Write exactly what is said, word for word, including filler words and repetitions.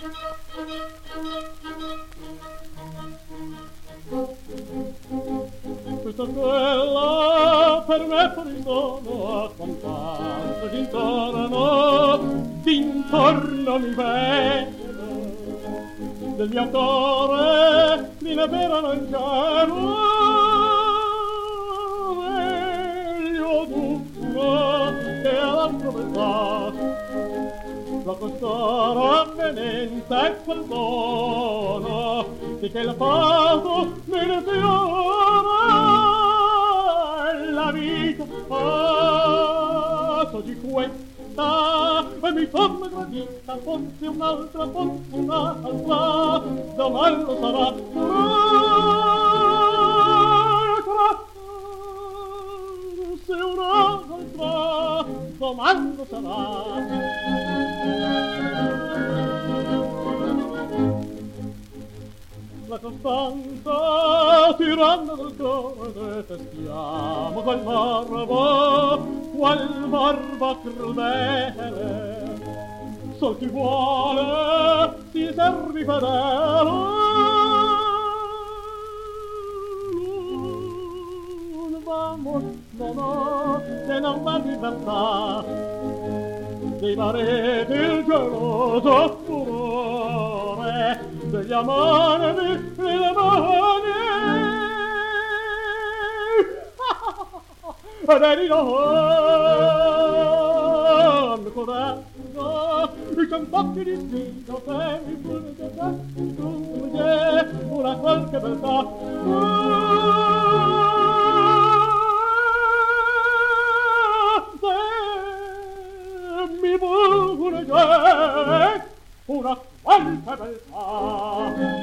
Questa quella per me fuori sono a quantanto d'intorno, d'intorno mi vedo, del mio cuore mi ne verano il cielo, meglio d'uno che all'altro metà, la costoro avvenenza e quel dono, di che il fato me ne fiora, la vita passo di questa e mi torna gradita, forse un'altra, forse un'altra, domani lo sarà, forse un'altra, domani lo sarà. La Costanza, tiranna del cuore, detestiamo quel morbo, quel morbo crudele. Sol chi vuole si servi fedele. Non vamos, no, no, se non va libertà, dei mariti il geloso furore, degli amanti le mani e dei non coraggio i campacchi di spino che mi fugge una qualche beltà se mi fugge una qualche beltà